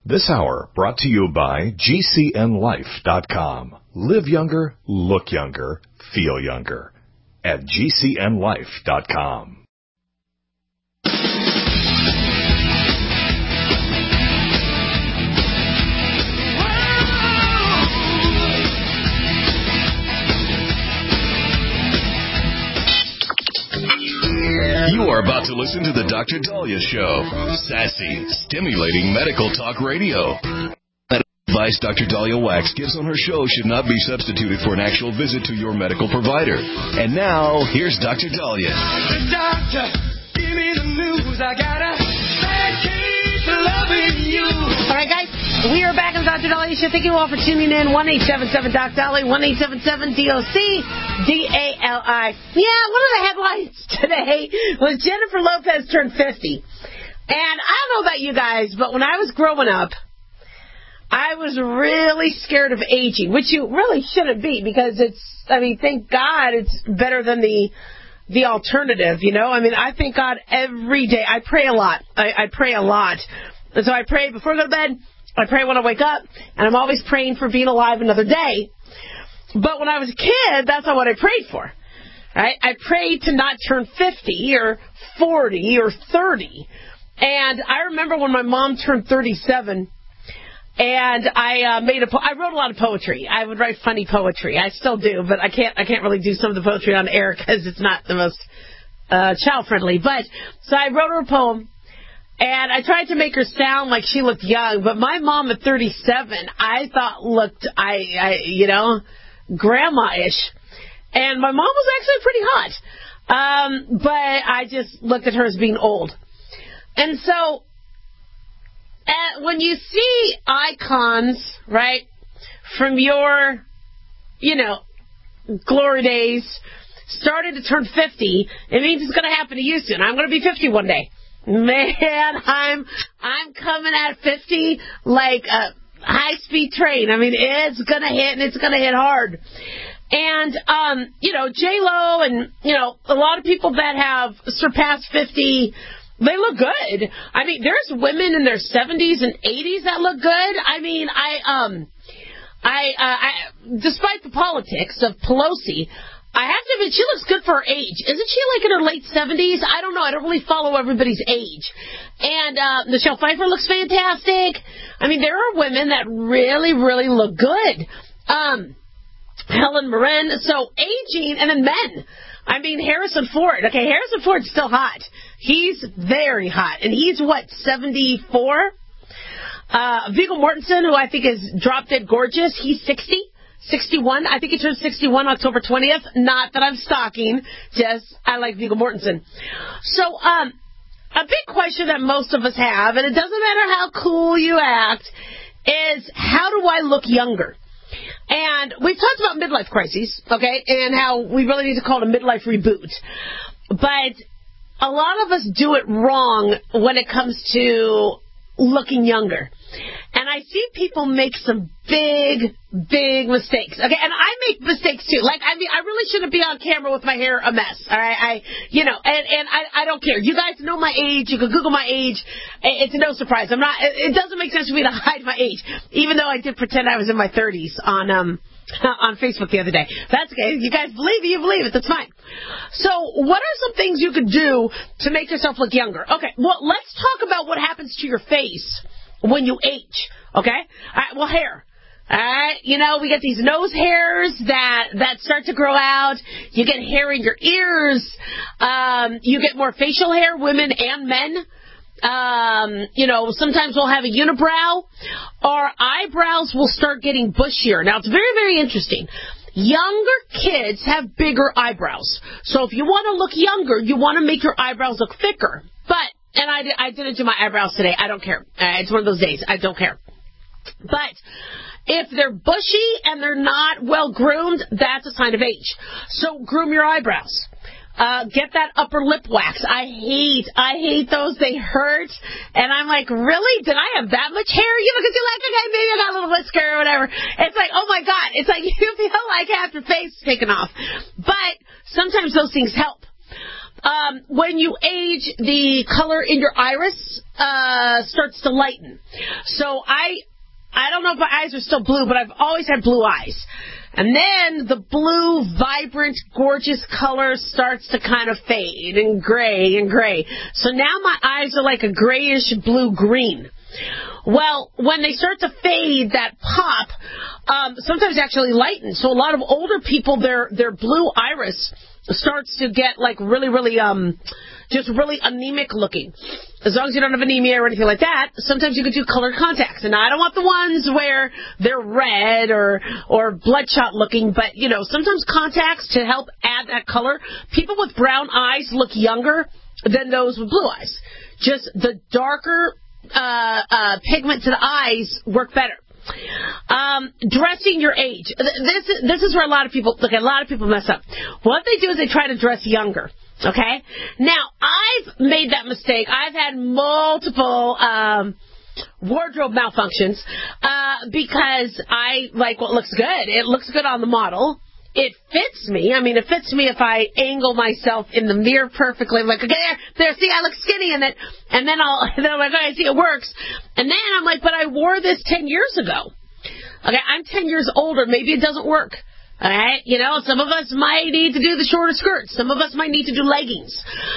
This hour brought to you by GCNLife.com. Live younger, look younger, feel younger at GCNLife.com. You are about to listen to the Dr. Daliah Show. Sassy, stimulating medical talk radio. That advice Dr. Daliah Wax gives on her show should not be substituted for an actual visit to your medical provider. And now, here's Dr. Daliah. Doctor, give me the news. I got a bad case of loving you. All right, guys, we are back on the Dr. Daliah Show. Thank you all for tuning in. 1-877-DOC-DALI, 1-877-DOC-DALI. Yeah, one of the headlines today was Jennifer Lopez turned 50. And I don't know about you guys, but when I was growing up, I was really scared of aging, which you really shouldn't be because thank God it's better than the alternative, you know? I mean, I thank God every day. I pray a lot. I pray a lot. And so I pray before I go to bed. I pray when I wake up, and I'm always praying for being alive another day. But when I was a kid, that's not what I prayed for. Right? I prayed to not turn 50 or 40 or 30. And I remember when my mom turned 37, and I wrote a lot of poetry. I would write funny poetry. I still do, but I can't really do some of the poetry on air because it's not the most child friendly. But so I wrote her a poem. And I tried to make her sound like she looked young, but my mom at 37, I thought looked, grandma-ish. And my mom was actually pretty hot. But I just looked at her as being old. And so, when you see icons, right, from your, glory days, starting to turn 50, it means it's going to happen to you soon. I'm going to be 50 one day. Man, I'm coming at 50 like a high-speed train. I mean, it's going to hit, and it's going to hit hard. And, J-Lo and, a lot of people that have surpassed 50, they look good. I mean, there's women in their 70s and 80s that look good. I mean, despite the politics of Pelosi, I have to admit, she looks good for her age. Isn't she like in her late 70s? I don't know. I don't really follow everybody's age. And Michelle Pfeiffer looks fantastic. I mean, there are women that really, really look good. Helen Mirren. So aging, and then men. I mean, Harrison Ford. Okay, Harrison Ford's still hot. He's very hot. And he's, 74? Viggo Mortensen, who I think is drop dead gorgeous, he's 60. 61. I think he turned 61 October 20th. Not that I'm stalking, just I like Viggo Mortensen. So, a big question that most of us have, and it doesn't matter how cool you act, is how do I look younger? And we've talked about midlife crises, okay, and how we really need to call it a midlife reboot. But a lot of us do it wrong when it comes to looking younger. And I see people make some big mistakes. Okay, and I make mistakes too. I really shouldn't be on camera with my hair a mess. All right, I don't care. You guys know my age. You can Google my age. It's no surprise. It doesn't make sense for me to hide my age, even though I did pretend I was in my 30s on Facebook the other day. That's okay. You guys believe it, you believe it. That's fine. So what are some things you could do to make yourself look younger? Okay, well, let's talk about what happens to your face when you age, okay? All right, well, hair. All right, we get these nose hairs that start to grow out. You get hair in your ears. You get more facial hair, women and men. Sometimes we'll have a unibrow. Our eyebrows will start getting bushier. Now, it's very, very interesting. Younger kids have bigger eyebrows. So if you want to look younger, you want to make your eyebrows look thicker. And I didn't do my eyebrows today. I don't care. It's one of those days. I don't care. But if they're bushy and they're not well groomed, that's a sign of age. So groom your eyebrows. Get that upper lip wax. I hate those. They hurt. And I'm like, really? Did I have that much hair? You look at you like, okay, maybe I got a little whisker or whatever. It's like, oh my God. It's like you feel like half your face is taken off. But sometimes those things help. When you age, the color in your iris starts to lighten. So I don't know if my eyes are still blue, but I've always had blue eyes. And then the blue, vibrant, gorgeous color starts to kind of fade and gray. So now my eyes are like a grayish blue-green. Well, when they start to fade, that pop sometimes actually lightens. So a lot of older people, their blue iris starts to get like really just really anemic looking. As long as you don't have anemia or anything like that, sometimes you could do colored contacts. And I don't want the ones where they're red or bloodshot looking, but, you know, sometimes contacts to help add that color. People with brown eyes look younger than those with blue eyes. Just the darker pigment to the eyes work better. Dressing your age. This is where a lot of people mess up. What they do is they try to dress younger. Okay? Now, I've made that mistake. I've had multiple wardrobe malfunctions because I like what looks good. It looks good on the model. It fits me. I mean, it fits me if I angle myself in the mirror perfectly. I'm like, okay, there, see, I look skinny in it. And then I'm like, okay, I see it works. And then I'm like, but I wore this 10 years ago. Okay, I'm 10 years older. Maybe it doesn't work. All right, you know, some of us might need to do the shorter skirts. Some of us might need to do leggings.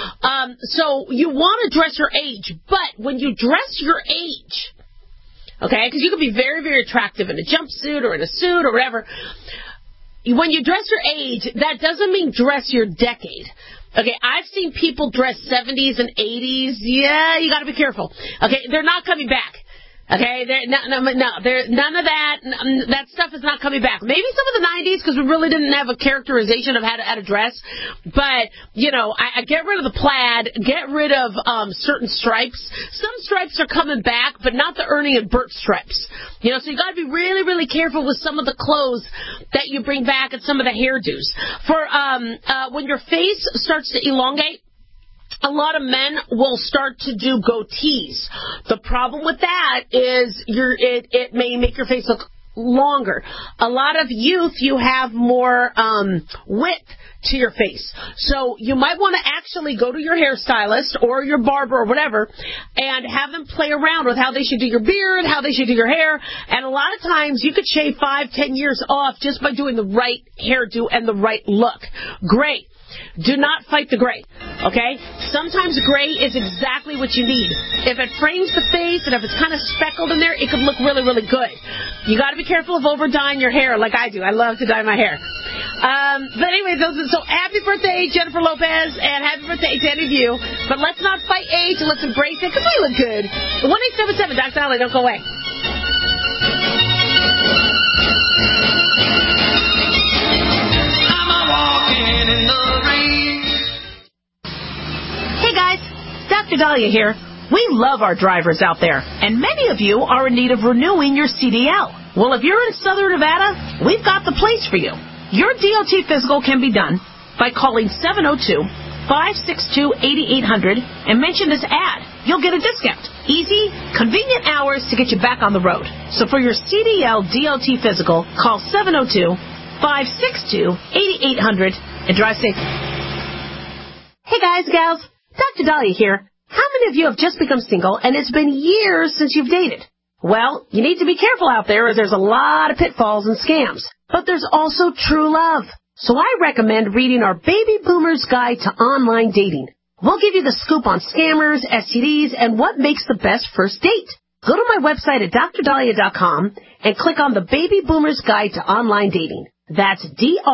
So you want to dress your age, but when you dress your age, okay, because you can be very, very attractive in a jumpsuit or in a suit or whatever. When you dress your age, that doesn't mean dress your decade. Okay, I've seen people dress 70s and 80s. Yeah, you got to be careful. Okay, they're not coming back. Okay, none of that. That stuff is not coming back. Maybe some of the 90s because we really didn't have a characterization of how to dress. But, you know, I get rid of the plaid, get rid of certain stripes. Some stripes are coming back, but not the Ernie and Bert stripes. You know, so you got to be really, really careful with some of the clothes that you bring back and some of the hairdos. For when your face starts to elongate, a lot of men will start to do goatees. The problem with that is it may make your face look longer. A lot of youth, you have more width to your face. So you might want to actually go to your hairstylist or your barber or whatever and have them play around with how they should do your beard, how they should do your hair. And a lot of times you could shave 5-10 years off just by doing the right hairdo and the right look. Great. Do not fight the gray, okay? Sometimes gray is exactly what you need. If it frames the face and if it's kind of speckled in there, it could look really, really good. You got to be careful of over-dyeing your hair like I do. I love to dye my hair. But anyway, so happy birthday, Jennifer Lopez, and happy birthday to any of you. But let's not fight age and let's embrace it because we look good. 1-877, Dr. Dolly, don't go away. Hey guys, Dr. Dahlia here. We love our drivers out there, and many of you are in need of renewing your CDL. Well, if you're in Southern Nevada, we've got the place for you. Your DOT physical can be done by calling 702-562-8800 and mention this ad. You'll get a discount. Easy, convenient hours to get you back on the road. So for your CDL DOT physical, call 702-562-8800 and drive safe. Hey guys, gals, Dr. Dahlia here. How many of you have just become single and it's been years since you've dated? Well, you need to be careful out there as there's a lot of pitfalls and scams. But there's also true love. So I recommend reading our Baby Boomer's Guide to Online Dating. We'll give you the scoop on scammers, STDs, and what makes the best first date. Go to my website at drdahlia.com and click on the Baby Boomer's Guide to Online Dating. That's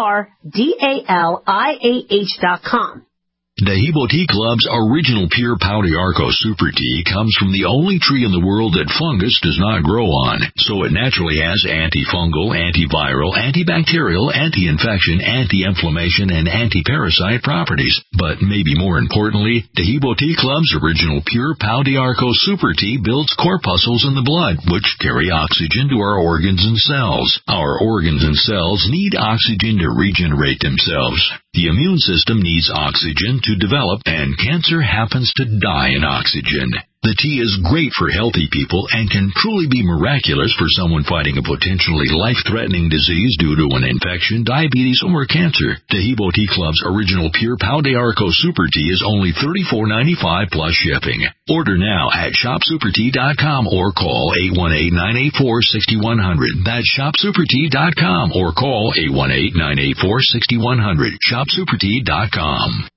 DRDALIAH.com. Dahibo Tea Club's original pure Pau d'Arco Super Tea comes from the only tree in the world that fungus does not grow on, so it naturally has antifungal, antiviral, antibacterial, anti-infection, anti-inflammation, and anti-parasite properties. But maybe more importantly, Dahibo Tea Club's original pure Pau d'Arco Super Tea builds corpuscles in the blood, which carry oxygen to our organs and cells. Our organs and cells need oxygen to regenerate themselves. The immune system needs oxygen to develop, and cancer happens to die in oxygen. The tea is great for healthy people and can truly be miraculous for someone fighting a potentially life-threatening disease due to an infection, diabetes, or cancer. Tahibo Tea Club's original pure Pau de Arco Super Tea is only $34.95 plus shipping. Order now at shopsupertea.com or call 818-984-6100. That's shopsupertea.com or call 818-984-6100. Shopsupertea.com.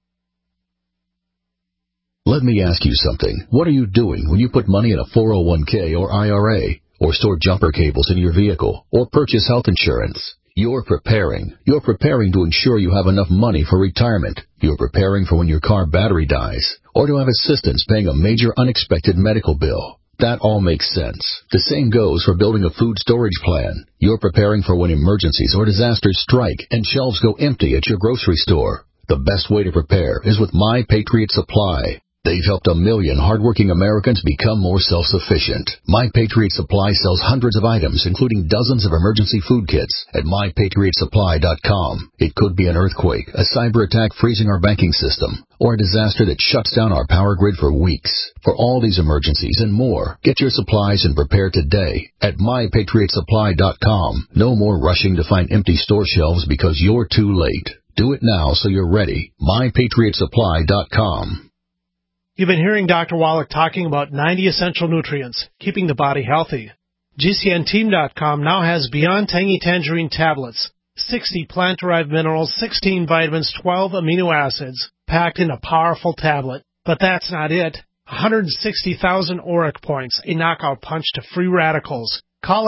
Let me ask you something. What are you doing when you put money in a 401k or IRA, or store jumper cables in your vehicle, or purchase health insurance? You're preparing. You're preparing to ensure you have enough money for retirement. You're preparing for when your car battery dies, or to have assistance paying a major unexpected medical bill. That all makes sense. The same goes for building a food storage plan. You're preparing for when emergencies or disasters strike and shelves go empty at your grocery store. The best way to prepare is with My Patriot Supply. They've helped 1 million hardworking Americans become more self-sufficient. My Patriot Supply sells hundreds of items, including dozens of emergency food kits at MyPatriotSupply.com. It could be an earthquake, a cyber attack freezing our banking system, or a disaster that shuts down our power grid for weeks. For all these emergencies and more, get your supplies and prepare today at MyPatriotSupply.com. No more rushing to find empty store shelves because you're too late. Do it now so you're ready. MyPatriotSupply.com. You've been hearing Dr. Wallach talking about 90 essential nutrients, keeping the body healthy. GCNteam.com now has Beyond Tangy Tangerine tablets, 60 plant-derived minerals, 16 vitamins, 12 amino acids, packed in a powerful tablet. But that's not it. 160,000 ORAC points, a knockout punch to free radicals. Call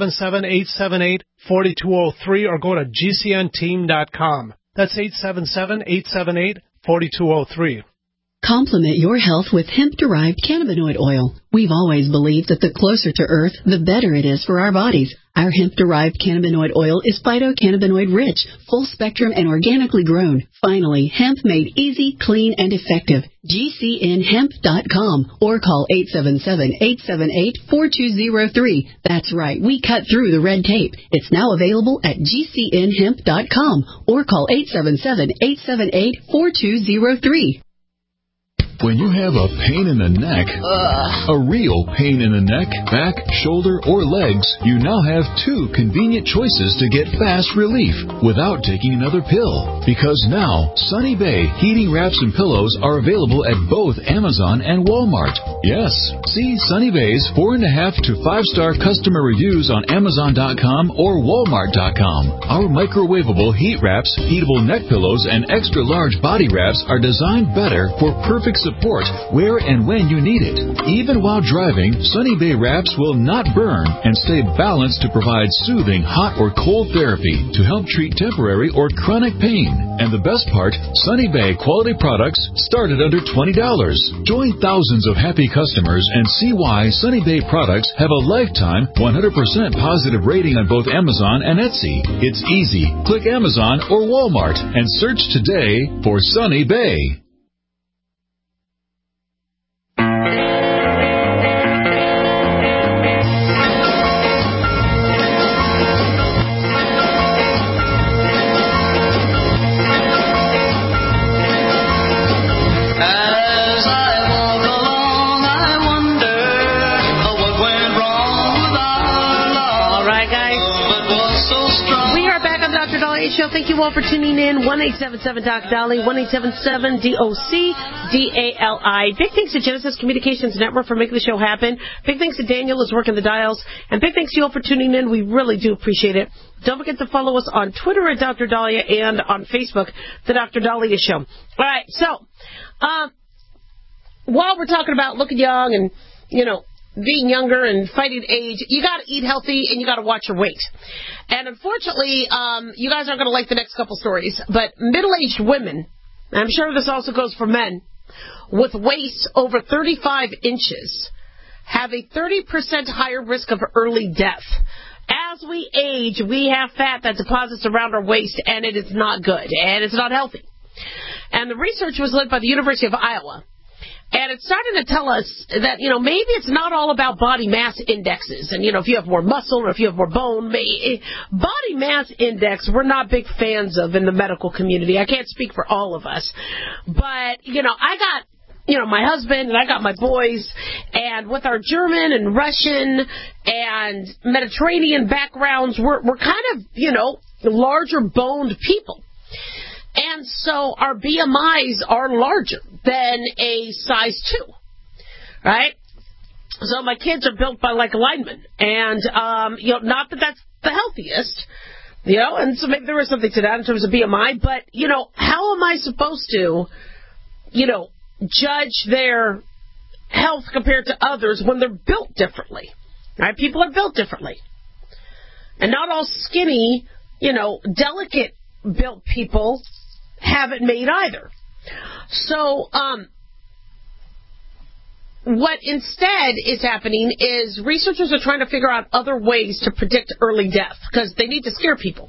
877-878-4203 or go to GCNteam.com. That's 877-878-4203. Complement your health with hemp-derived cannabinoid oil. We've always believed that the closer to Earth, the better it is for our bodies. Our hemp-derived cannabinoid oil is phytocannabinoid-rich, full-spectrum, and organically grown. Finally, hemp made easy, clean, and effective. GCNhemp.com or call 877-878-4203. That's right, we cut through the red tape. It's now available at GCNhemp.com or call 877-878-4203. When you have a pain in the neck, a real pain in the neck, back, shoulder, or legs, you now have two convenient choices to get fast relief without taking another pill. Because now, Sunny Bay heating wraps and pillows are available at both Amazon and Walmart. Yes, see Sunny Bay's 4.5 to 5-star customer reviews on Amazon.com or Walmart.com. Our microwavable heat wraps, heatable neck pillows, and extra large body wraps are designed better for perfect support where and when you need it. Even while driving, Sunny Bay wraps will not burn and stay balanced to provide soothing hot or cold therapy to help treat temporary or chronic pain. And the best part, Sunny Bay quality products start at under $20. Join thousands of happy customers and see why Sunny Bay products have a lifetime 100% positive rating on both Amazon and Etsy. It's easy. Click Amazon or Walmart and search today for Sunny Bay. Show. Thank you all for tuning in. 1-877-DOC-DOLLY, 1-877-DOC-DALI. Big thanks to Genesis Communications Network for making the show happen. Big thanks to Daniel who's working the dials. And big thanks to you all for tuning in. We really do appreciate it. Don't forget to follow us on Twitter at Dr. Dahlia and on Facebook, The Dr. Dahlia Show. All right, so while we're talking about looking young and, being younger and fighting age, you got to eat healthy and you got to watch your weight. And unfortunately, you guys aren't going to like the next couple stories, but middle-aged women, and I'm sure this also goes for men, with waists over 35 inches have a 30% higher risk of early death. As we age, we have fat that deposits around our waist, and it is not good, and it's not healthy. And the research was led by the University of Iowa. And it's starting to tell us that, maybe it's not all about body mass indexes. And, if you have more muscle or if you have more bone, body mass index, we're not big fans of in the medical community. I can't speak for all of us. But, I got my husband and I got my boys, and with our German and Russian and Mediterranean backgrounds, we're kind of, larger boned people. And so our BMIs are larger than a size 2, right? So my kids are built by like linemen, and, not that that's the healthiest, and so maybe there is something to that in terms of BMI, but, how am I supposed to, judge their health compared to others when they're built differently, right? People are built differently. And not all skinny, delicate built people have it made either. So, what instead is happening is researchers are trying to figure out other ways to predict early death because they need to scare people.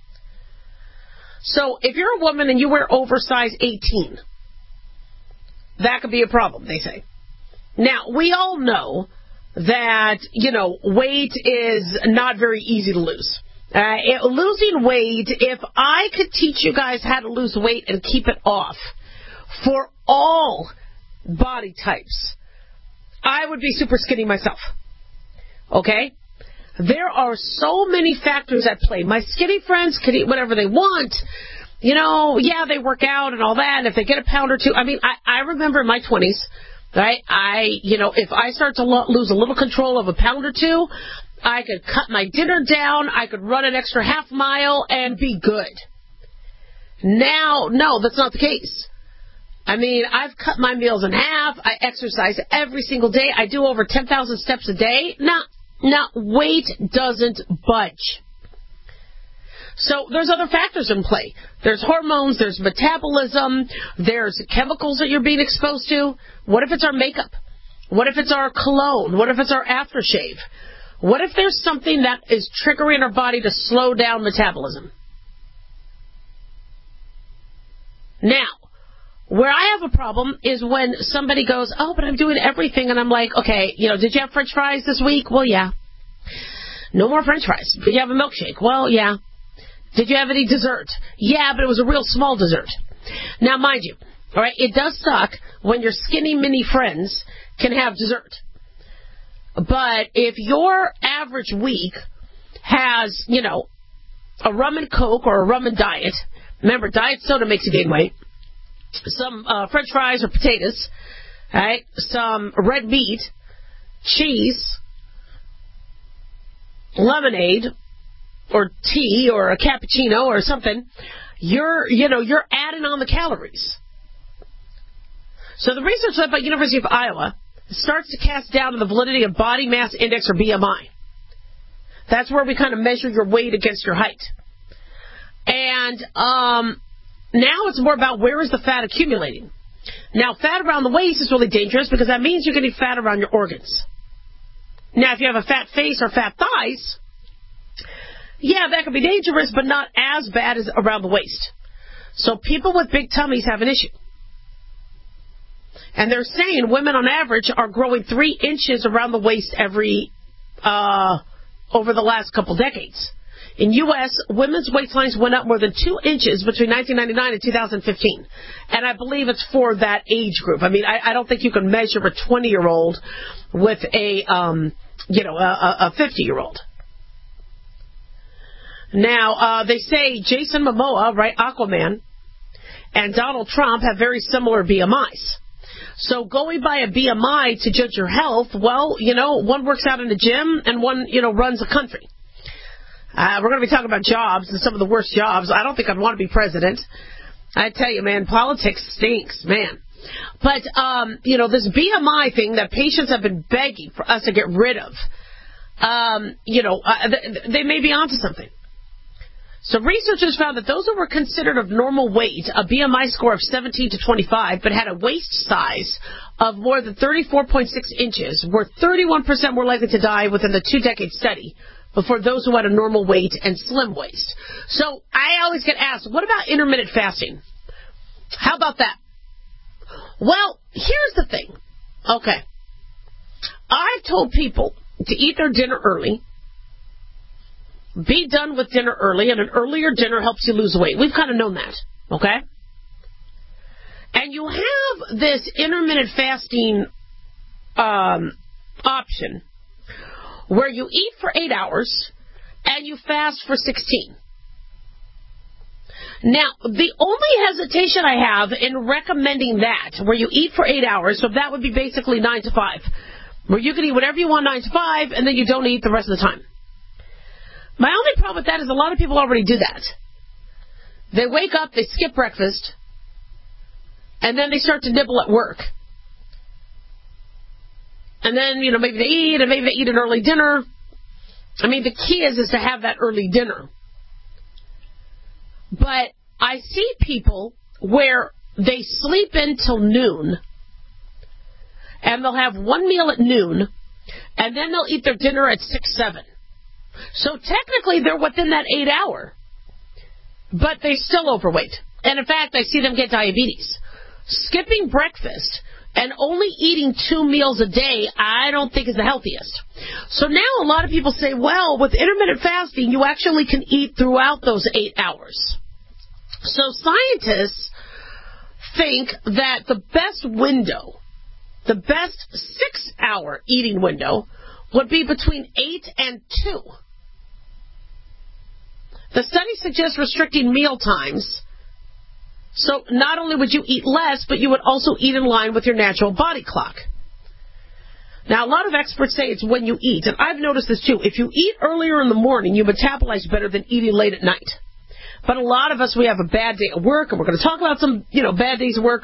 So, if you're a woman and you wear oversize 18, that could be a problem, they say. Now, we all know that, weight is not very easy to lose. Losing weight, if I could teach you guys how to lose weight and keep it off for all body types, I would be super skinny myself. Okay? There are so many factors at play. My skinny friends can eat whatever they want. They work out and all that, and if they get a pound or two, I remember in my 20s, right, if I start to lose a little control of a pound or two, I could cut my dinner down, I could run an extra half mile and be good. Now, no, that's not the case. I've cut my meals in half, I exercise every single day, I do over 10,000 steps a day. Now, weight doesn't budge. So there's other factors in play. There's hormones, there's metabolism, there's chemicals that you're being exposed to. What if it's our makeup? What if it's our cologne? What if it's our aftershave? What if there's something that is triggering our body to slow down metabolism? Now, where I have a problem is when somebody goes, oh, but I'm doing everything, and I'm like, okay, did you have French fries this week? Well, yeah. No more French fries. Did you have a milkshake? Well, yeah. Did you have any dessert? Yeah, but it was a real small dessert. Now, mind you, all right, it does suck when your skinny mini friends can have dessert. But if your average week has, a rum and Coke or a rum and diet, remember, diet soda makes you gain weight, some French fries or potatoes, right, some red meat, cheese, lemonade, or tea, or a cappuccino, or something, you're adding on the calories. So the research led by University of Iowa starts to cast doubt on the validity of body mass index, or BMI. That's where we kind of measure your weight against your height. And now it's more about where is the fat accumulating. Now, fat around the waist is really dangerous because that means you're getting fat around your organs. Now, if you have a fat face or fat thighs, yeah, that could be dangerous, but not as bad as around the waist. So people with big tummies have an issue. And they're saying women on average are growing 3 inches around the waist every, over the last couple decades. In U.S., women's waistlines went up more than 2 inches between 1999 and 2015. And I believe it's for that age group. I don't think you can measure a 20-year-old with a 50-year-old. Now, they say Jason Momoa, right, Aquaman, and Donald Trump have very similar BMIs. So going by a BMI to judge your health, well, one works out in the gym and one, runs a country. We're going to be talking about jobs and some of the worst jobs. I don't think I'd want to be president. I tell you, man, politics stinks, man. But, this BMI thing that patients have been begging for us to get rid of, they may be onto something. So researchers found that those who were considered of normal weight, a BMI score of 17 to 25, but had a waist size of more than 34.6 inches, were 31% more likely to die within the 2-decade study before those who had a normal weight and slim waist. So I always get asked, what about intermittent fasting? How about that? Well, here's the thing. Okay. I've told people to eat their dinner early, be done with dinner early, and an earlier dinner helps you lose weight. We've kind of known that, okay? And you have this intermittent fasting option where you eat for 8 hours and you fast for 16. Now, the only hesitation I have in recommending that, where you eat for 8 hours, so that would be basically 9 to 5, where you can eat whatever you want 9 to 5, and then you don't eat the rest of the time. My only problem with that is a lot of people already do that. They wake up, they skip breakfast, and then they start to nibble at work. And then, maybe they eat, and maybe they eat an early dinner. I mean, the key is to have that early dinner. But I see people where they sleep until noon, and they'll have one meal at noon, and then they'll eat their dinner at 6, 7. So technically they're within that 8 hour, but they're still overweight. And in fact, I see them get diabetes. Skipping breakfast and only eating 2 meals a day, I don't think is the healthiest. So now a lot of people say, well, with intermittent fasting, you actually can eat throughout those 8 hours. So scientists think that the best window, the best 6-hour eating window, would be between 8 and 2. The study suggests restricting meal times. So not only would you eat less, but you would also eat in line with your natural body clock. Now, a lot of experts say it's when you eat, and I've noticed this too. If you eat earlier in the morning, you metabolize better than eating late at night. But a lot of us, we have a bad day at work, and we're going to talk about some, bad days at work,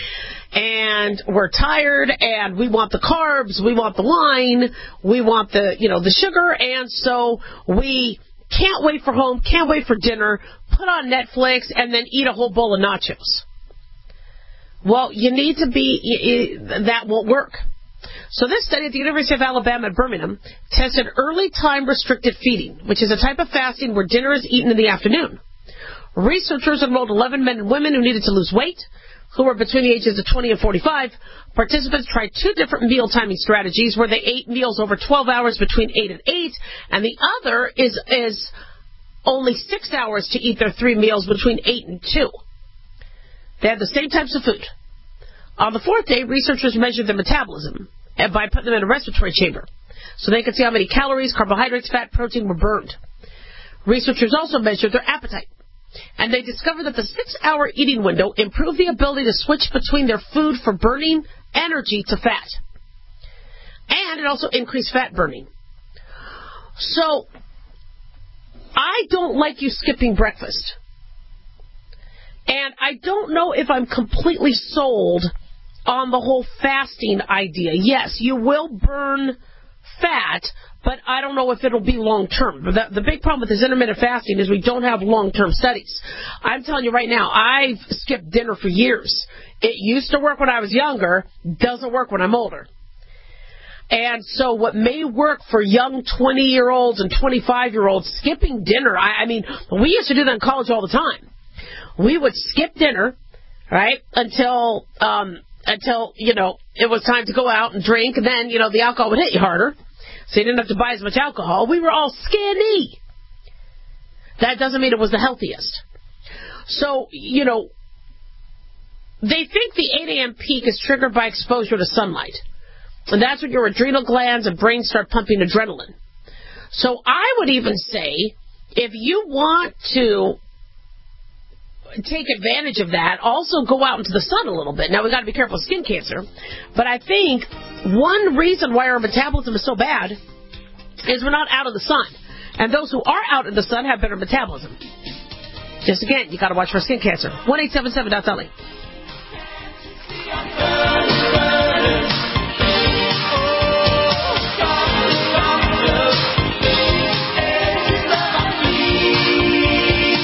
and we're tired, and we want the carbs, we want the wine, we want the sugar, and so we can't wait for home, can't wait for dinner, put on Netflix, and then eat a whole bowl of nachos. Well, that won't work. So this study at the University of Alabama at Birmingham tested early time restricted feeding, which is a type of fasting where dinner is eaten in the afternoon. Researchers enrolled 11 men and women who needed to lose weight, who were between the ages of 20 and 45. Participants tried 2 different meal timing strategies where they ate meals over 12 hours between 8 and 8, and the other is only 6 hours to eat their 3 meals between 8 and 2. They had the same types of food. On the 4th day, researchers measured their metabolism by putting them in a respiratory chamber so they could see how many calories, carbohydrates, fat, protein were burned. Researchers also measured their appetite, and they discovered that the 6-hour eating window improved the ability to switch between their food for burning energy to fat. And it also increased fat burning. So, I don't like you skipping breakfast. And I don't know if I'm completely sold on the whole fasting idea. Yes, you will burn fat, but I don't know if it'll be long-term. The big problem with this intermittent fasting is we don't have long-term studies. I'm telling you right now, I've skipped dinner for years. It used to work when I was younger, doesn't work when I'm older. And so what may work for young 20-year-olds and 25-year-olds, skipping dinner, I mean, we used to do that in college all the time. We would skip dinner, right, until it was time to go out and drink, and then, the alcohol would hit you harder. So you didn't have to buy as much alcohol. We were all skinny. That doesn't mean it was the healthiest. So, they think the 8 a.m. peak is triggered by exposure to sunlight. And that's when your adrenal glands and brain start pumping adrenaline. So I would even say, if you want to take advantage of that, also go out into the sun a little bit. Now, we've got to be careful of skin cancer. But I think one reason why our metabolism is so bad is we're not out of the sun. And those who are out in the sun have better metabolism. Just again, you got to watch for skin cancer. 1-877-DOT-LE.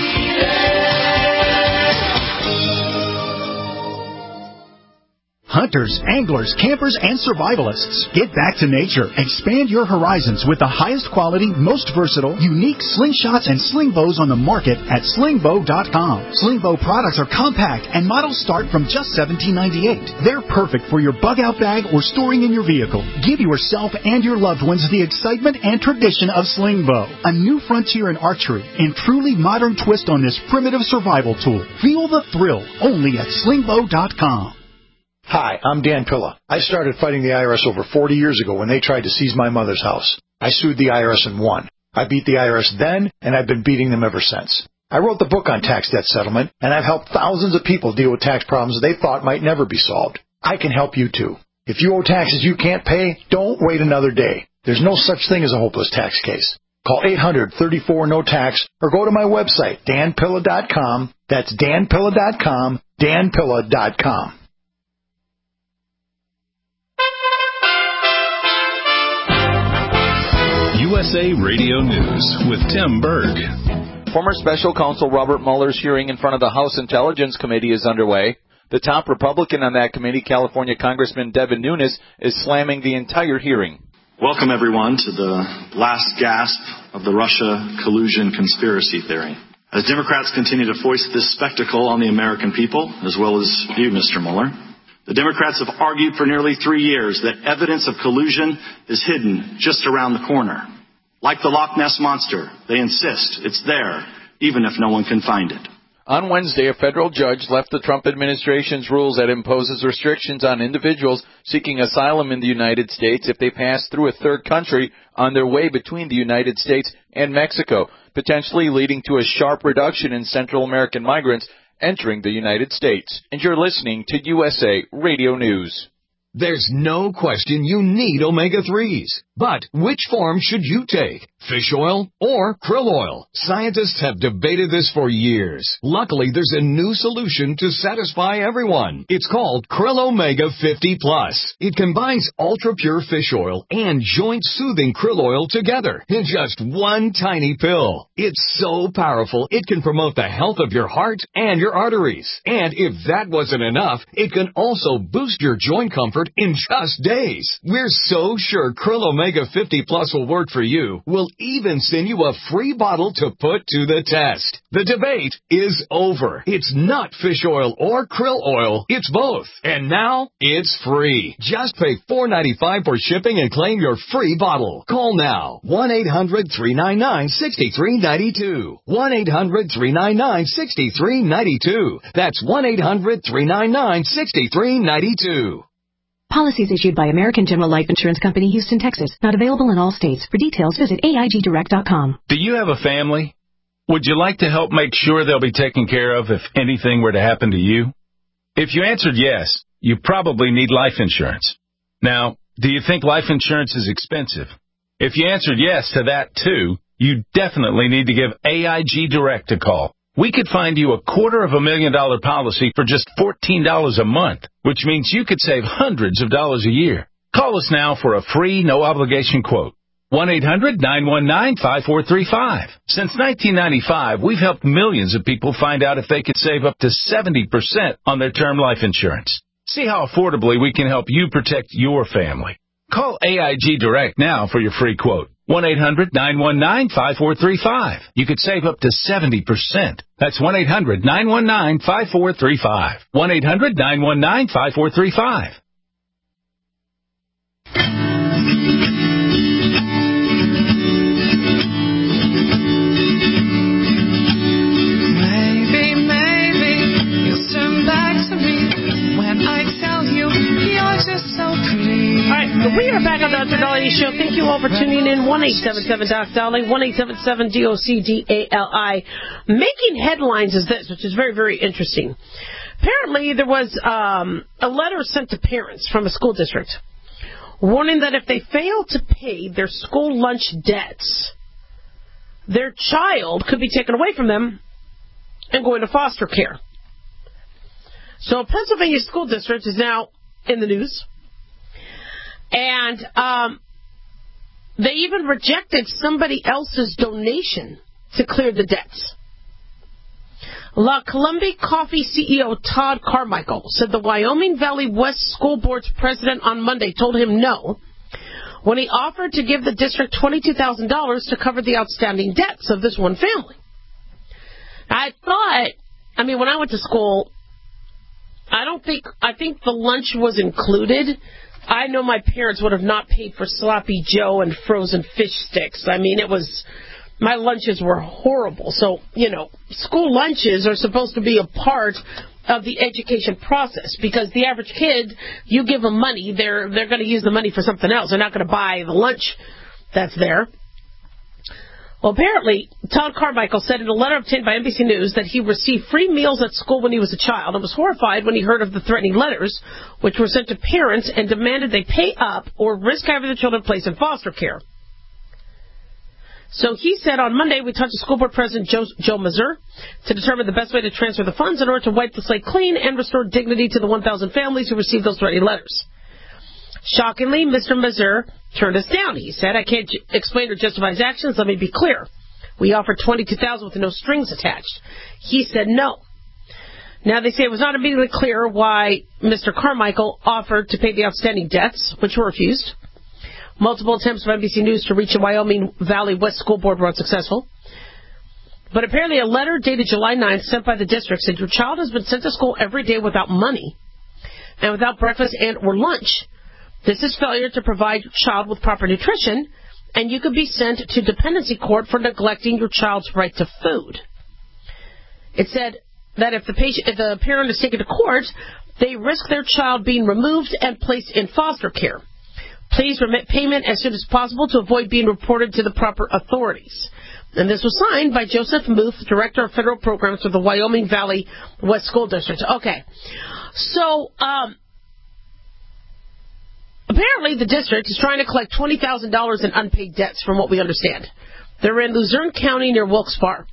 Hot hunters, anglers, campers, and survivalists. Get back to nature. Expand your horizons with the highest quality, most versatile, unique slingshots and sling bows on the market at slingbow.com. Slingbow products are compact and models start from just $17.98. They're perfect for your bug-out bag or storing in your vehicle. Give yourself and your loved ones the excitement and tradition of Slingbow, a new frontier in archery and truly modern twist on this primitive survival tool. Feel the thrill only at slingbow.com. Hi, I'm Dan Pilla. I started fighting the IRS over 40 years ago when they tried to seize my mother's house. I sued the IRS and won. I beat the IRS then, and I've been beating them ever since. I wrote the book on tax debt settlement, and I've helped thousands of people deal with tax problems they thought might never be solved. I can help you too. If you owe taxes you can't pay, don't wait another day. There's no such thing as a hopeless tax case. Call 800-34-NO-TAX or go to my website, danpilla.com. That's danpilla.com, danpilla.com. USA Radio News with Tim Berg. Former Special Counsel Robert Mueller's hearing in front of the House Intelligence Committee is underway. The top Republican on that committee, California Congressman Devin Nunes, is slamming the entire hearing. Welcome, everyone, to the last gasp of the Russia collusion conspiracy theory. As Democrats continue to foist this spectacle on the American people, as well as you, Mr. Mueller, the Democrats have argued for nearly 3 years that evidence of collusion is hidden just around the corner. Like the Loch Ness Monster, they insist it's there, even if no one can find it. On Wednesday, a federal judge left the Trump administration's rules that imposes restrictions on individuals seeking asylum in the United States if they pass through a third country on their way between the United States and Mexico, potentially leading to a sharp reduction in Central American migrants entering the United States. And you're listening to USA Radio News. There's no question you need omega-3s. But which form should you take? Fish oil or krill oil? Scientists have debated this for years. Luckily, there's a new solution to satisfy everyone. It's called Krill Omega 50 Plus. It combines ultra-pure fish oil and joint-soothing krill oil together in just one tiny pill. It's so powerful, it can promote the health of your heart and your arteries. And if that wasn't enough, it can also boost your joint comfort in just days. We're so sure Krill Omega 50 Plus will work for you. We'll even send you a free bottle to put to the test. The debate is over. It's not fish oil or krill oil. It's both. And now it's free. Just pay $4.95 for shipping and claim your free bottle. Call now. 1-800-399-6392. 1-800-399-6392. That's 1-800-399-6392. Policies issued by American General Life Insurance Company, Houston, Texas. Not available in all states. For details, visit AIGdirect.com. Do you have a family? Would you like to help make sure they'll be taken care of if anything were to happen to you? If you answered yes, you probably need life insurance. Now, do you think life insurance is expensive? If you answered yes to that too, you definitely need to give AIG Direct a call. We could find you a $250,000 policy for just $14 a month, which means you could save hundreds of dollars a year. Call us now for a free, no-obligation quote. 1-800-919-5435. Since 1995, we've helped millions of people find out if they could save up to 70% on their term life insurance. See how affordably we can help you protect your family. Call AIG Direct now for your free quote. 1-800-919-5435. You could save up to 70%. That's 1-800-919-5435. 1-800-919-5435. Maybe you'll turn back to me when I tell you you're just so pretty. All right, we are back on the Dr. Daliah Show. Thank you all for tuning in. 1-877-DOC-DALI, 1-877-DOC-DALI. Making headlines is this, which is very, very interesting. Apparently, there was a letter sent to parents from a school district warning that if they fail to pay their school lunch debts, their child could be taken away from them and go into foster care. So a Pennsylvania school district is now in the news. And they even rejected somebody else's donation to clear the debts. La Columbia Coffee CEO Todd Carmichael said the Wyoming Valley West School Board's president on Monday told him no when he offered to give the district $22,000 to cover the outstanding debts of this one family. When I went to school, I think the lunch was included. I know my parents would have not paid for Sloppy Joe and frozen fish sticks. My lunches were horrible. So, school lunches are supposed to be a part of the education process because the average kid, you give them money, they're going to use the money for something else. They're not going to buy the lunch that's there. Well, apparently, Todd Carmichael said in a letter obtained by NBC News that he received free meals at school when he was a child and was horrified when he heard of the threatening letters, which were sent to parents and demanded they pay up or risk having their children placed in foster care. So he said on Monday, we talked to School Board President Joe Mazur to determine the best way to transfer the funds in order to wipe the slate clean and restore dignity to the 1,000 families who received those threatening letters. Shockingly, Mr. Mazur turned us down. He said, I can't explain or justify his actions. Let me be clear. We offered $22,000 with no strings attached. He said no. Now, they say it was not immediately clear why Mr. Carmichael offered to pay the outstanding debts, which were refused. Multiple attempts by NBC News to reach the Wyoming Valley West School Board were unsuccessful. But apparently a letter dated July 9th sent by the district said your child has been sent to school every day without money and without breakfast and or lunch. This is failure to provide your child with proper nutrition, and you could be sent to dependency court for neglecting your child's right to food. It said that if the parent is taken to court, they risk their child being removed and placed in foster care. Please remit payment as soon as possible to avoid being reported to the proper authorities. And this was signed by Joseph Muth, Director of Federal Programs for the Wyoming Valley West School District. Okay. So, apparently the district is trying to collect $20,000 in unpaid debts, from what we understand. They're in Luzerne County near Wilkes-Barre.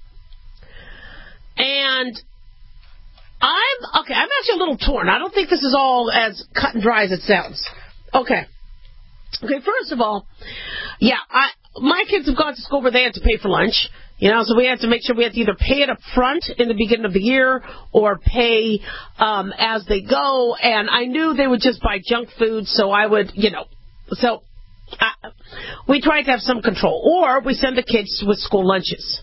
And I'm actually a little torn. I don't think this is all as cut and dry as it sounds. Okay, first of all, my kids have gone to school where they had to pay for lunch, so we had to make sure we had to either pay it up front in the beginning of the year or pay as they go, and I knew they would just buy junk food, so I would, we tried to have some control, or we send the kids with school lunches.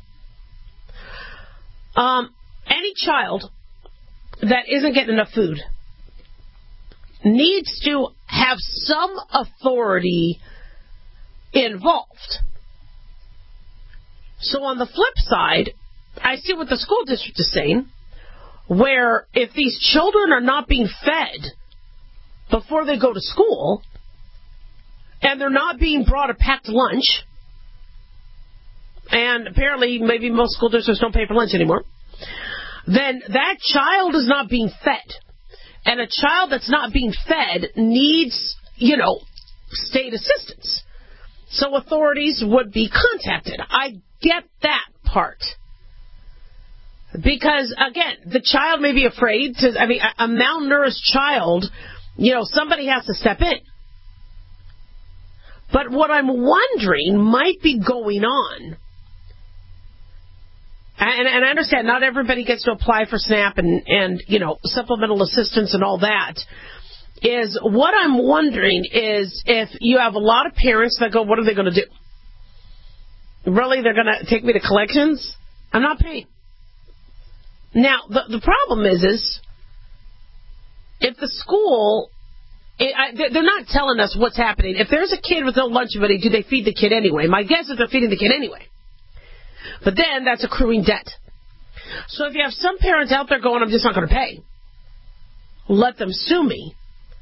Any child that isn't getting enough food needs to have some authority involved. So on the flip side, I see what the school district is saying, where if these children are not being fed before they go to school, and they're not being brought a packed lunch, and apparently maybe most school districts don't pay for lunch anymore, then that child is not being fed. And a child that's not being fed needs, state assistance. So authorities would be contacted. I get that part. Because, again, the child may be afraid to, a malnourished child, somebody has to step in. But what I'm wondering might be going on, and I understand not everybody gets to apply for SNAP and supplemental assistance and all that, is what I'm wondering is if you have a lot of parents that go, what are they going to do? Really, they're going to take me to collections? I'm not paying. Now, the problem is if the school, they're not telling us what's happening. If there's a kid with no lunch money, do they feed the kid anyway? My guess is they're feeding the kid anyway. But then that's accruing debt. So if you have some parents out there going, I'm just not going to pay, let them sue me.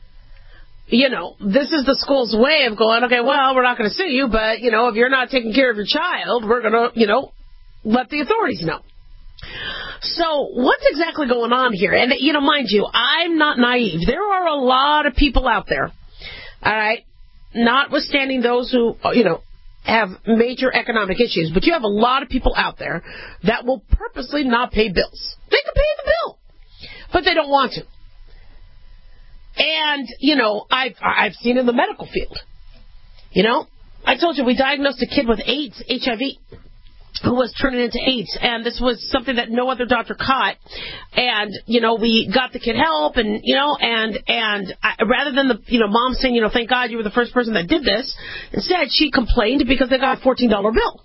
This is the school's way of going, okay, well, we're not going to sue you, but, if you're not taking care of your child, we're going to, let the authorities know. So what's exactly going on here? And, mind you, I'm not naive. There are a lot of people out there, all right, notwithstanding those who, have major economic issues, but you have a lot of people out there that will purposely not pay bills. They can pay the bill, but they don't want to. And, I've seen in the medical field, I told you we diagnosed a kid with AIDS, HIV. who was turning into AIDS, and this was something that no other doctor caught. And, we got the kid help, and, rather than the, mom saying, thank God you were the first person that did this, instead she complained because they got a $14 bill.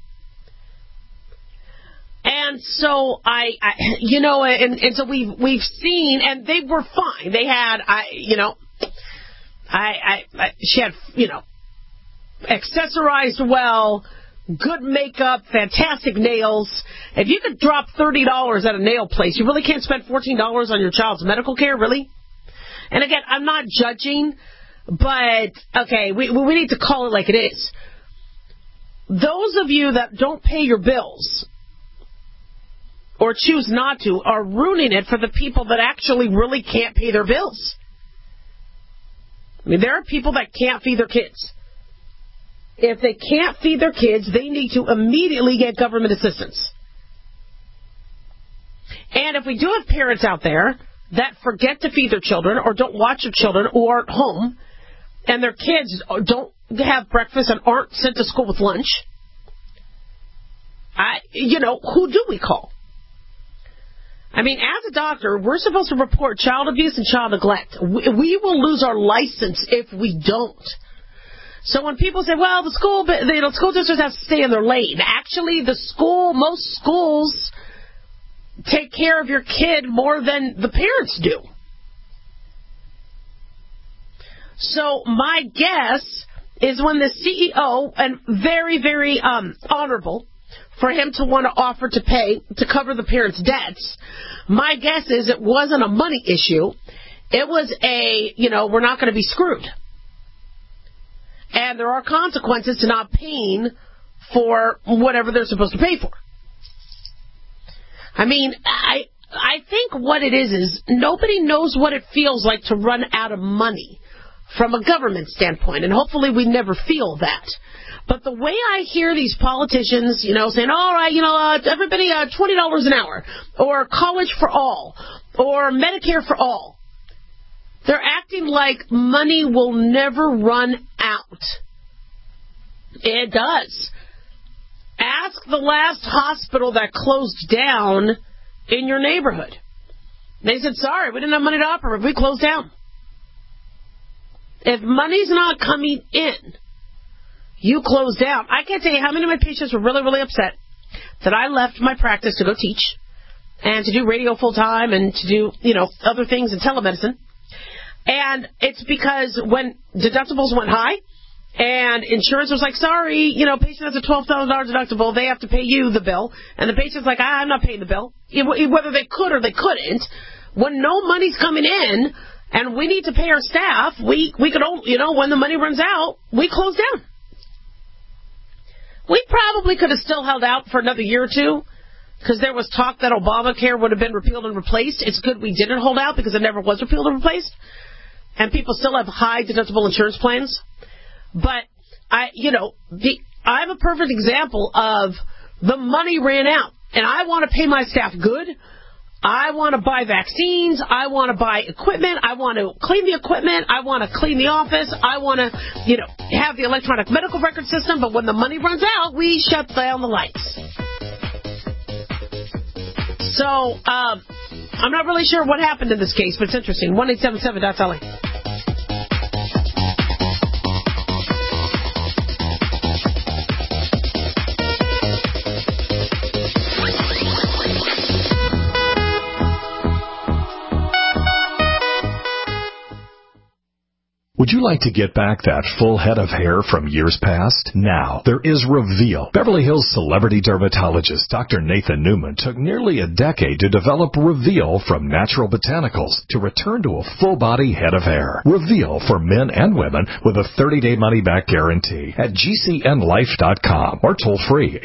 And so so we've seen, and they were fine. They had, she had, accessorized well, good makeup, fantastic nails. If you could drop $30 at a nail place, you really can't spend $14 on your child's medical care, really? And again, I'm not judging, but, okay, we need to call it like it is. Those of you that don't pay your bills or choose not to are ruining it for the people that actually really can't pay their bills. I mean, there are people that can't feed their kids. If they can't feed their kids, they need to immediately get government assistance. And if we do have parents out there that forget to feed their children or don't watch their children or aren't home, and their kids don't have breakfast and aren't sent to school with lunch, who do we call? I mean, as a doctor, we're supposed to report child abuse and child neglect. We will lose our license if we don't. So when people say, well, the school districts have to stay in their lane, actually, most schools take care of your kid more than the parents do. So my guess is when the CEO, and very, very honorable for him to want to offer to pay to cover the parents' debts, my guess is it wasn't a money issue. It was we're not going to be screwed. And there are consequences to not paying for whatever they're supposed to pay for. I mean, I think what it is nobody knows what it feels like to run out of money from a government standpoint, and hopefully we never feel that. But the way I hear these politicians, saying, all right, everybody $20 an hour, or college for all, or Medicare for all, they're acting like money will never run out. It does. Ask the last hospital that closed down in your neighborhood. They said, sorry, we didn't have money to operate. We closed down. If money's not coming in, you close down. I can't tell you how many of my patients were really, really upset that I left my practice to go teach and to do radio full time and to do, other things in telemedicine. And it's because when deductibles went high and insurance was like, sorry, patient has a $12,000 deductible, they have to pay you the bill. And the patient's like, I'm not paying the bill. Whether they could or they couldn't, when no money's coming in and we need to pay our staff, we could, when the money runs out, we close down. We probably could have still held out for another year or two because there was talk that Obamacare would have been repealed and replaced. It's good we didn't hold out because it never was repealed and replaced. And people still have high deductible insurance plans. But I'm a perfect example of the money ran out. And I want to pay my staff good. I want to buy vaccines. I want to buy equipment. I want to clean the equipment. I want to clean the office. I want to, have the electronic medical record system. But when the money runs out, we shut down the lights. So, I'm not really sure what happened in this case, but it's interesting. 1-877-LA. Would you like to get back that full head of hair from years past? Now, there is Reveal. Beverly Hills celebrity dermatologist Dr. Nathan Newman took nearly a decade to develop Reveal from natural botanicals to return to a full-body head of hair. Reveal for men and women with a 30-day money-back guarantee at GCNlife.com or toll free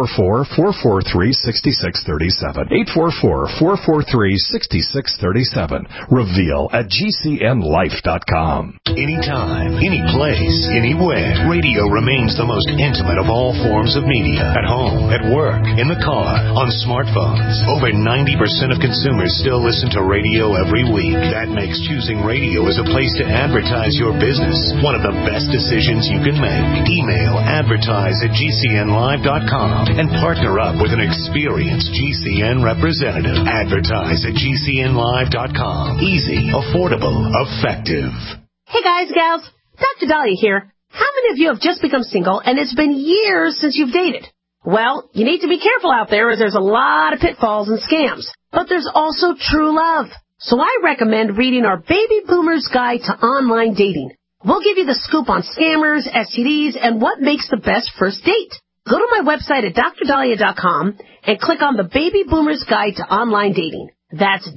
844-443-6637. 844-443-6637. Reveal at GCNlife.com. anytime, any place, anywhere. Radio remains the most intimate of all forms of media. At home, at work, in the car, on smartphones. Over 90% of consumers still listen to radio every week. That makes choosing radio as a place to advertise your business one of the best decisions you can make. Email advertise@gcnlive.com and partner up with an experienced GCN representative. Advertise@gcnlive.com. Easy, affordable, effective. Hey guys, gals, Dr. Dahlia here. How many of you have just become single and it's been years since you've dated? Well, you need to be careful out there as there's a lot of pitfalls and scams. But there's also true love. So I recommend reading our Baby Boomer's Guide to Online Dating. We'll give you the scoop on scammers, STDs, and what makes the best first date. Go to my website at drdahlia.com and click on the Baby Boomer's Guide to Online Dating. That's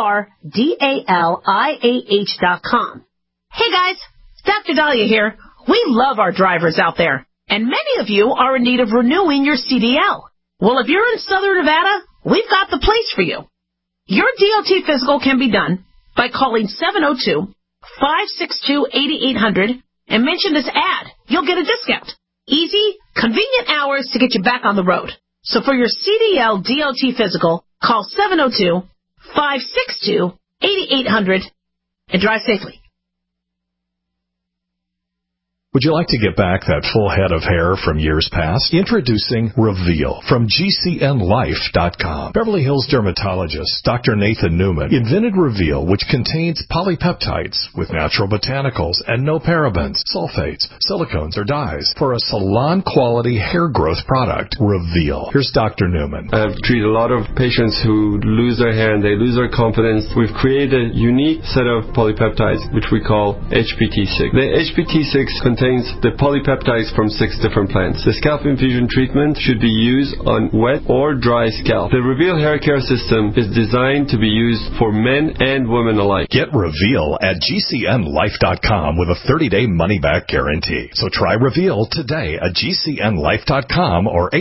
DRDALIAH.com. Hey guys, Dr. Dahlia here. We love our drivers out there, and many of you are in need of renewing your CDL. Well, if you're in Southern Nevada, we've got the place for you. Your DOT physical can be done by calling 702-562-8800 and mention this ad. You'll get a discount. Easy, convenient hours to get you back on the road. So for your CDL DOT physical, call 702-562-8800 and drive safely. Would you like to get back that full head of hair from years past? Introducing Reveal from GCNlife.com. Beverly Hills dermatologist Dr. Nathan Newman invented Reveal, which contains polypeptides with natural botanicals and no parabens, sulfates, silicones, or dyes for a salon-quality hair growth product. Reveal. Here's Dr. Newman. I've treated a lot of patients who lose their hair and they lose their confidence. We've created a unique set of polypeptides, which we call HPT6. The HPT6 contains the polypeptides from 6 different plants. The scalp infusion treatment should be used on wet or dry scalp. The Reveal hair care system is designed to be used for men and women alike. Get Reveal at GCNlife.com with a 30-day money-back guarantee. So try Reveal today at GCNlife.com or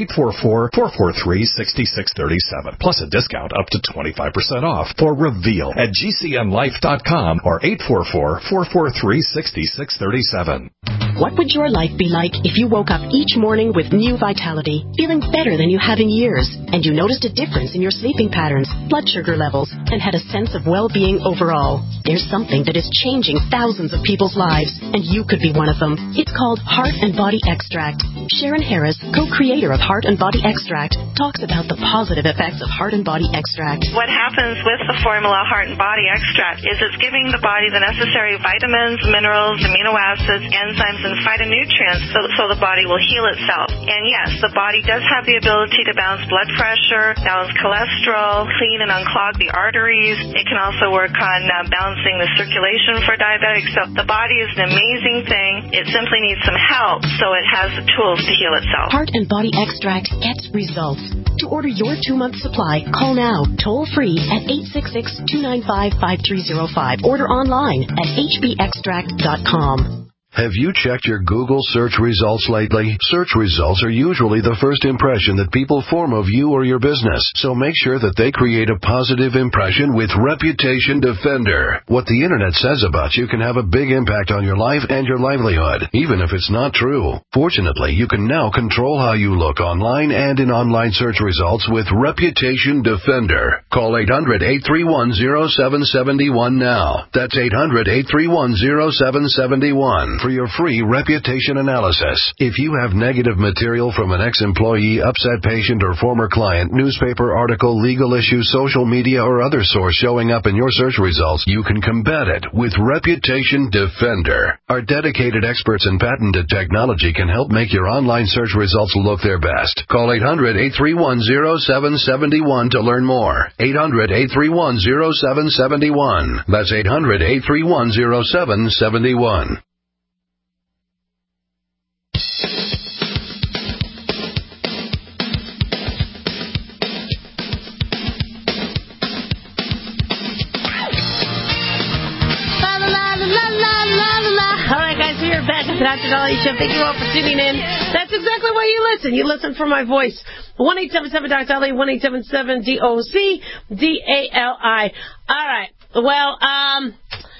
844-443-6637. Plus a discount up to 25% off for Reveal at GCNlife.com or 844-443-6637. What would your life be like if you woke up each morning with new vitality, feeling better than you have in years, and you noticed a difference in your sleeping patterns, blood sugar levels, and had a sense of well-being overall? There's something that is changing thousands of people's lives, and you could be one of them. It's called Heart and Body Extract. Sharon Harris, co-creator of Heart and Body Extract, talks about the positive effects of Heart and Body Extract. What happens with the formula Heart and Body Extract is it's giving the body the necessary vitamins, minerals, amino acids, enzymes, and phytonutrients so the body will heal itself. And yes, the body does have the ability to balance blood pressure, balance cholesterol, clean and unclog the arteries. It can also work on balancing the circulation for diabetics. So the body is an amazing thing. It simply needs some help so it has the tools to heal itself. Heart and Body Extract gets results. To order your 2-month supply, call now, toll free at 866-295-5305. Order online at hbextract.com. Have you checked your Google search results lately? Search results are usually the first impression that people form of you or your business, so make sure that they create a positive impression with Reputation Defender. What the internet says about you can have a big impact on your life and your livelihood, even if it's not true. Fortunately, you can now control how you look online and in online search results with Reputation Defender. Call 800-831-0771 now. That's 800-831-0771. For your free reputation analysis. If you have negative material from an ex-employee, upset patient, or former client, newspaper article, legal issue, social media, or other source showing up in your search results, you can combat it with Reputation Defender. Our dedicated experts in patented technology can help make your online search results look their best. Call 800-831-0771 to learn more. 800-831-0771. That's 800-831-0771. Dr. Dahlia Show. Thank you all for tuning in. That's exactly why you listen. You listen for my voice. 1-877-Dr. 1-877-DOC-DALI. All right. Well,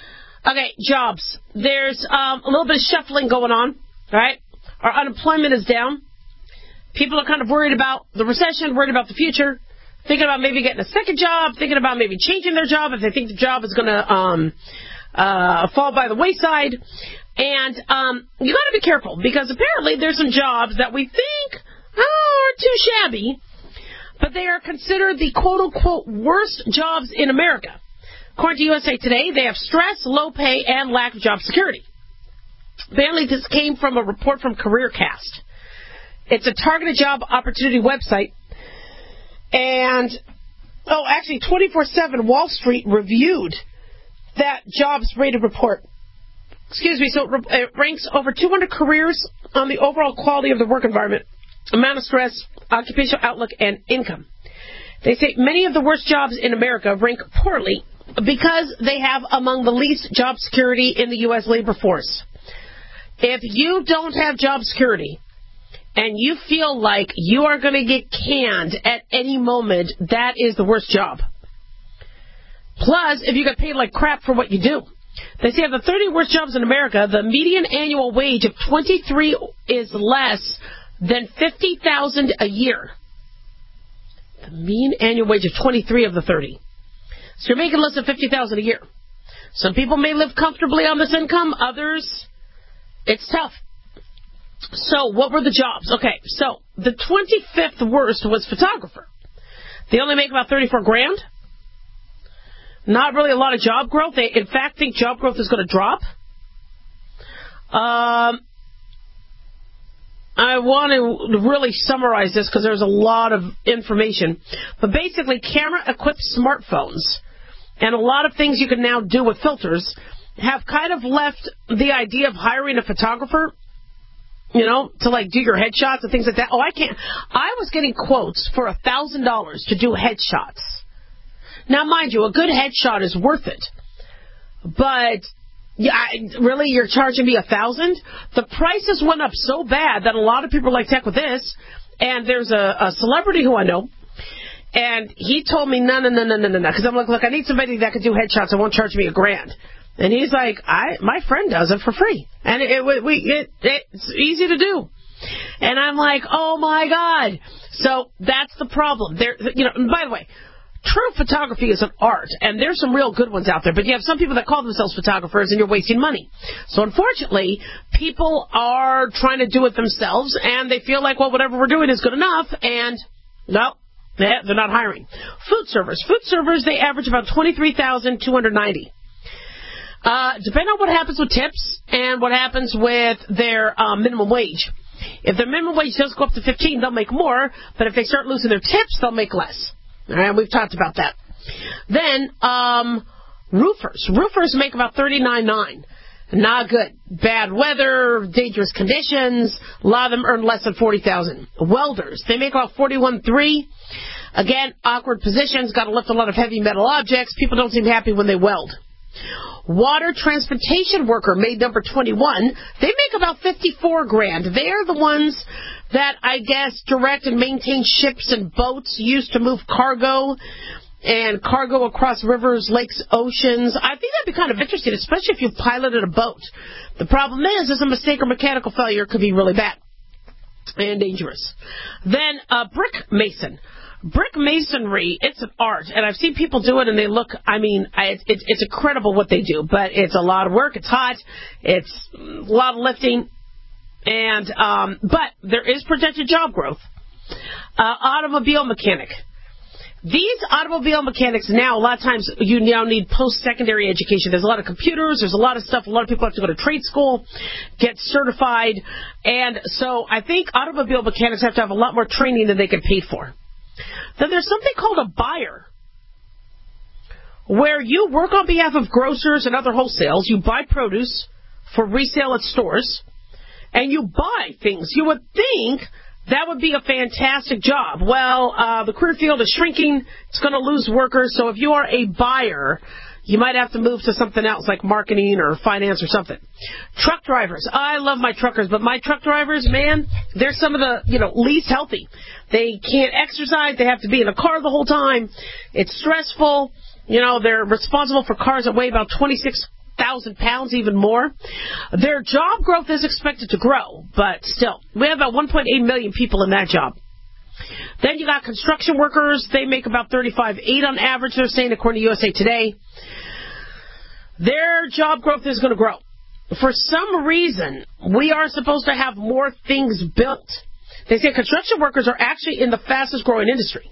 Okay, jobs. There's a little bit of shuffling going on, right? Our unemployment is down. People are kind of worried about the recession, worried about the future, thinking about maybe getting a second job, thinking about maybe changing their job if they think the job is going to fall by the wayside. And you got to be careful, because apparently there's some jobs that we think are too shabby, but they are considered the quote-unquote worst jobs in America. According to USA Today, they have stress, low pay, and lack of job security. Apparently, this came from a report from CareerCast. It's a targeted job opportunity website. And, actually, 24/7 Wall Street reviewed that jobs rated report. Excuse me, so it ranks over 200 careers on the overall quality of the work environment, amount of stress, occupational outlook, and income. They say many of the worst jobs in America rank poorly because they have among the least job security in the U.S. labor force. If you don't have job security and you feel like you are going to get canned at any moment, that is the worst job. Plus, if you get paid like crap for what you do. They say of the 30 worst jobs in America, the median annual wage of 23 is less than $50,000 a year. The mean annual wage of 23 of the 30. So you're making less than $50,000 a year. Some people may live comfortably on this income. Others, it's tough. So what were the jobs? Okay, so the 25th worst was photographer. They only make about $34,000. Not really a lot of job growth. They, in fact, think job growth is going to drop. I want to really summarize this because there's a lot of information. But basically, camera-equipped smartphones and a lot of things you can now do with filters have kind of left the idea of hiring a photographer, you know, to like do your headshots and things like that. I was getting quotes for $1,000 to do headshots. Now, mind you, a good headshot is worth it. But really, you're charging me $1,000? The prices went up so bad that a lot of people are like, heck with this. And there's a celebrity who I know, and he told me, no. Because I'm like, look, I need somebody that can do headshots and won't charge me $1,000. And he's like, my friend does it for free. And it's easy to do. And I'm like, oh, my God. So that's the problem. And by the way, true photography is an art, and there's some real good ones out there, but you have some people that call themselves photographers, and you're wasting money. So, unfortunately, people are trying to do it themselves, and they feel like, well, whatever we're doing is good enough, and no, they're not hiring. Food servers, they average about $23,290. Depending on what happens with tips and what happens with their minimum wage. If their minimum wage does go up to $15, they'll make more, but if they start losing their tips, they'll make less. All right, we've talked about that. Then, roofers. Roofers make about $39,900. Not good. Bad weather, dangerous conditions. A lot of them earn less than $40,000. Welders, they make about $41,300. Again, awkward positions, got to lift a lot of heavy metal objects. People don't seem happy when they weld. Water transportation worker made number 21. They make about $54,000. They are the ones that, I guess, direct and maintain ships and boats used to move cargo across rivers, lakes, oceans. I think that'd be kind of interesting, especially if you piloted a boat. The problem is a mistake or mechanical failure could be really bad and dangerous. Then brick mason. Brick masonry, it's an art, and I've seen people do it, and they look, it's incredible what they do, but it's a lot of work, it's hot, it's a lot of lifting, and but there is projected job growth. Automobile mechanic. These automobile mechanics now, a lot of times, you now need post-secondary education. There's a lot of computers, there's a lot of stuff, a lot of people have to go to trade school, get certified, and so I think automobile mechanics have to have a lot more training than they get paid for. Then there's something called a buyer, where you work on behalf of grocers and other wholesales. You buy produce for resale at stores, and you buy things. You would think that would be a fantastic job. Well, the career field is shrinking. It's going to lose workers. So if you are a buyer, you might have to move to something else like marketing or finance or something. Truck drivers. I love my truckers, but my truck drivers, man, they're some of the, least healthy. They can't exercise. They have to be in a car the whole time. It's stressful. They're responsible for cars that weigh about 26 1,000 pounds, even more. Their job growth is expected to grow, but still, we have about 1.8 million people in that job. Then you got construction workers. They make about $35,800 on average, they're saying, according to USA Today. Their job growth is going to grow. For some reason, we are supposed to have more things built. They say construction workers are actually in the fastest growing industry.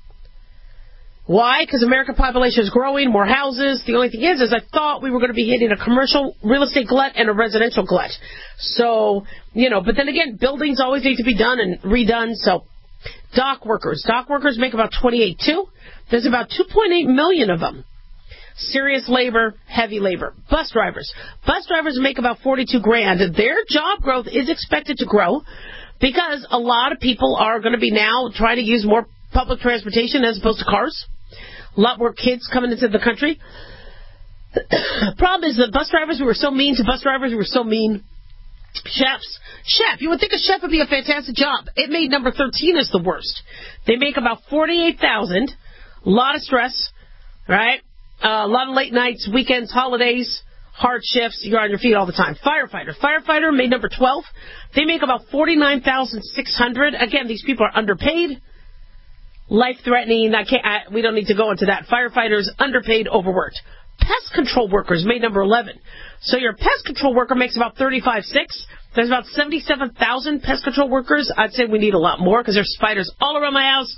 Why? Because American population is growing, more houses. The only thing is I thought we were going to be hitting a commercial real estate glut and a residential glut. So, but then again, buildings always need to be done and redone. So, dock workers make about $28,200. There's about 2.8 million of them. Serious labor, heavy labor. Bus drivers make about $42,000. Their job growth is expected to grow because a lot of people are going to be now trying to use more public transportation as opposed to cars. A lot more kids coming into the country. The problem is that bus drivers, we were so mean to bus drivers, we were so mean. Chefs. You would think a chef would be a fantastic job. It made number 13 as the worst. They make about $48,000. A lot of stress, right? A lot of late nights, weekends, holidays, hard shifts. You're on your feet all the time. Firefighter made number 12. They make about $49,600. Again, these people are underpaid, life-threatening. We don't need to go into that. Firefighters, underpaid, overworked. Pest control workers made number 11. So your pest control worker makes about $35,600. There's about 77,000 pest control workers. I'd say we need a lot more because there's spiders all around my house.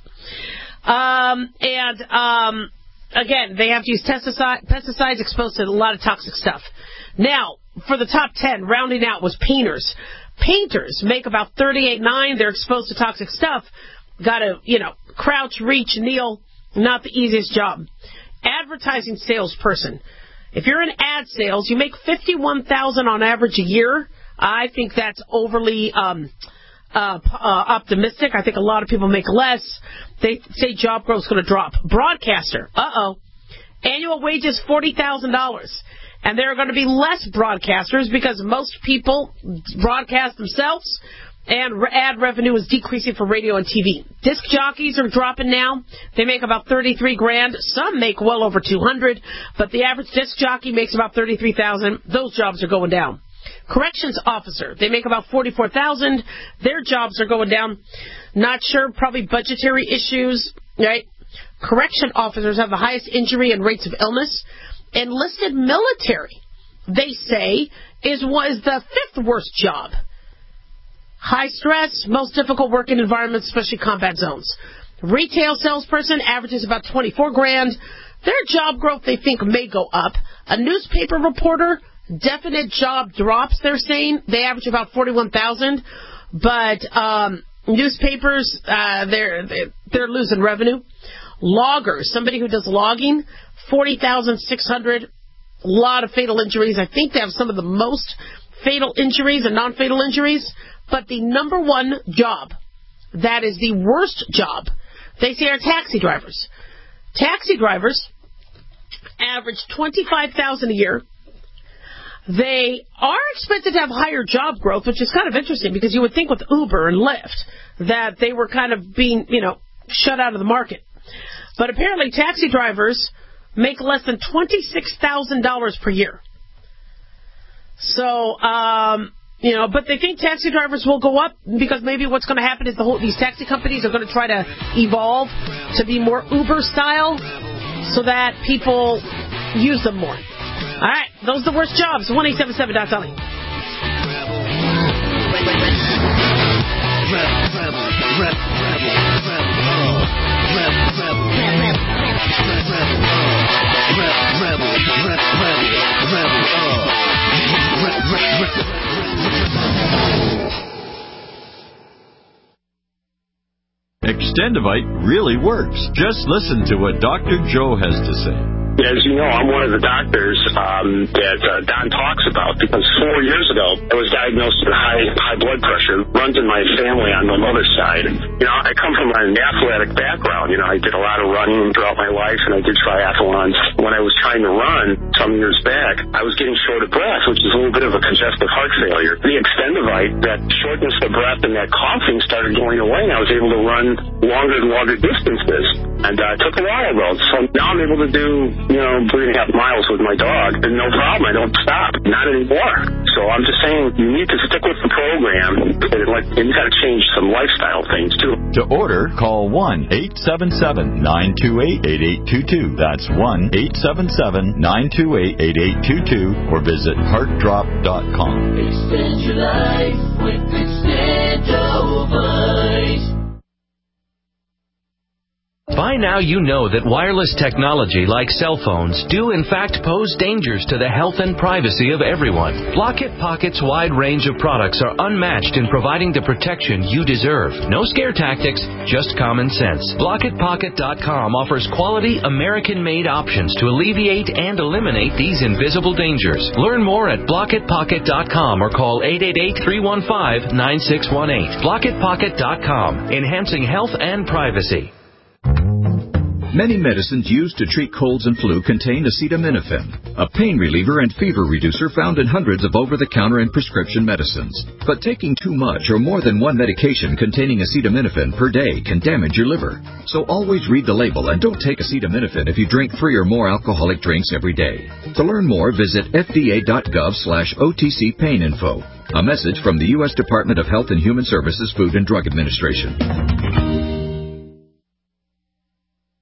Again, they have to use pesticides exposed to a lot of toxic stuff. Now, for the top 10, rounding out was painters. Painters make about $38,900. They're exposed to toxic stuff. Got to, crouch, reach, kneel. Not the easiest job. Advertising salesperson. If you're in ad sales, you make $51,000 on average a year. I think that's overly optimistic. I think a lot of people make less. They say job growth is going to drop. Broadcaster. Annual wages $40,000. And there are going to be less broadcasters because most people broadcast themselves, and ad revenue is decreasing for radio and TV. Disc jockeys are dropping now. They make about $33,000. Some make well over $200,000, but the average disc jockey makes about $33,000. Those jobs are going down. Corrections officer, they make about $44,000. Their jobs are going down. Not sure, probably budgetary issues, right? Correction officers have the highest injury and rates of illness. Enlisted military, they say, is the 5th worst job. High stress, most difficult working environments, especially combat zones. Retail salesperson averages about $24,000. Their job growth, they think, may go up. A newspaper reporter, definite job drops, they're saying. They average about $41,000. But newspapers, they're losing revenue. Loggers, somebody who does logging, $40,600. A lot of fatal injuries. I think they have some of the most fatal injuries and non-fatal injuries. But the number one job, that is the worst job, they say are taxi drivers. Taxi drivers average $25,000 a year. They are expected to have higher job growth, which is kind of interesting because you would think with Uber and Lyft that they were kind of being, shut out of the market. But apparently taxi drivers make less than $26,000 per year. So, but they think taxi drivers will go up because maybe what's going to happen is these taxi companies are going to try to evolve to be more Uber style so that people use them more. All right, those are the worst jobs. 1-877-DOC. Extendivite really works. Just listen to what Dr. Joe has to say. As you know, I'm one of the doctors that Don talks about because 4 years ago, I was diagnosed with high blood pressure. Runs in my family on my mother's side. I come from an athletic background. I did a lot of running throughout my life, and I did triathlons. When I was trying to run some years back, I was getting short of breath, which is a little bit of a congestive heart failure. The Extendivite, that shortness of breath and that coughing started going away, and I was able to run longer and longer distances. And I took a while ago. So now I'm able to do, 3.5 miles with my dog. And no problem. I don't stop. Not anymore. So I'm just saying you need to stick with the program. And you got to change some lifestyle things, too. To order, call 1-877-928-8822. That's 1-877-928-8822. Or visit heartdrop.com. Extend your life with Extendovite. By now you know that wireless technology like cell phones do in fact pose dangers to the health and privacy of everyone. Block-It Pocket's wide range of products are unmatched in providing the protection you deserve. No scare tactics, just common sense. BlockItPocket.com offers quality American-made options to alleviate and eliminate these invisible dangers. Learn more at BlockItPocket.com or call 888-315-9618. BlockItPocket.com, enhancing health and privacy. Many medicines used to treat colds and flu contain acetaminophen, a pain reliever and fever reducer found in hundreds of over-the-counter and prescription medicines. But taking too much or more than one medication containing acetaminophen per day can damage your liver. So always read the label and don't take acetaminophen if you drink 3 or more alcoholic drinks every day. To learn more, visit fda.gov/OTC pain info. A message from the U.S. Department of Health and Human Services Food and Drug Administration.